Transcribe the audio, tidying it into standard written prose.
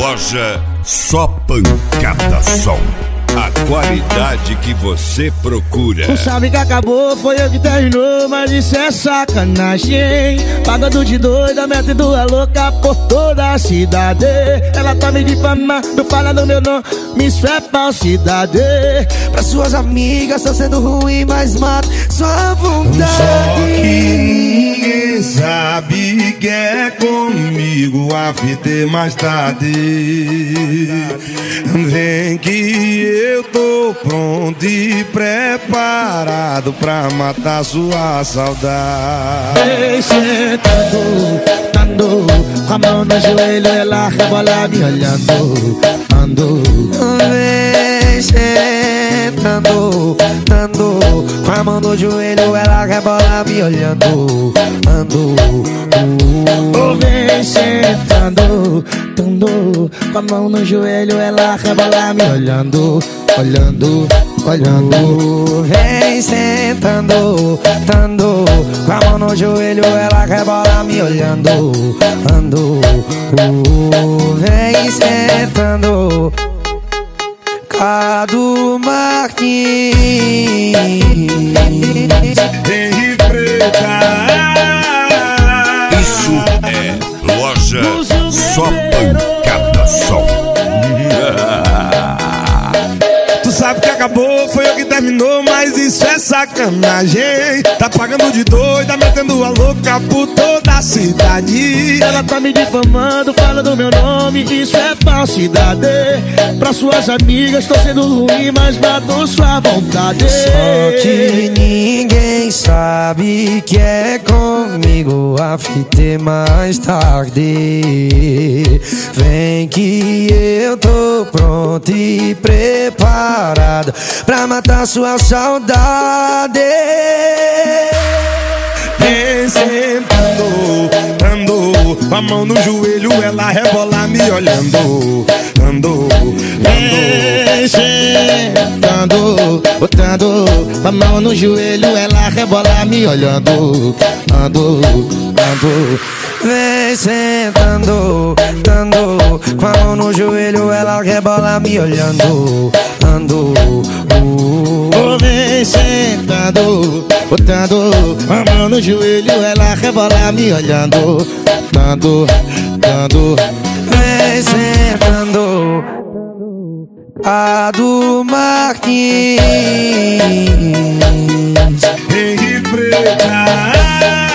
Loja Só Pancada Som. A qualidade que você procura. Tu sabe que acabou, foi eu que terminou, mas isso é sacanagem. Pagando de doida, metendo a louca por toda a cidade. Ela tá me difamando, falando meu nome, isso é falsidade. Pra suas amigas tá sendo ruim, mas mata sua vontade. Só que ninguém sabe que é comigo, a fita é mais tarde. Vem que eu tô pronto e preparado pra matar sua saudade. Vem sentando, tando, com a mão no joelho, ela rebola me olhando. Ando, vem sentando, tando, com a mão no joelho, ela rebola me olhando. Ando, vem sentando, tando, com a mão no joelho, ela rebola me olhando. Olhando, olhando. Vem sentando, tando, com a mão no joelho, ela rebola me olhando. Ando, vem sentando. Cadu Martins, Henri Preta. Isso é Loja Só Pancada Som. Tu sabe que acabou, foi eu que terminou, mas isso é sacanagem. Tá pagando de doida, metendo a louca por toda a cidade. Ela tá me difamando, falando meu nome, isso é falsidade. Pra suas amigas tô sendo ruim, mas matou sua vontade. Só que ninguém sabe que é comigo, a fita é mais tarde. Vem que eu tô pronto e preparado pra matar sua saudade. Vem sentando, ando, com a mão no joelho, ela rebola me olhando. Ando, vem sentando, botando a mão no joelho, ela rebola me olhando. Ando, ando. Vem sentando, tando, com a mão no joelho, ela rebola me olhando. Ando, vem sentando, botando a mão no joelho, ela rebola me olhando. Dando, dando. Vem sentando. Cadu Martins, Henri Preta.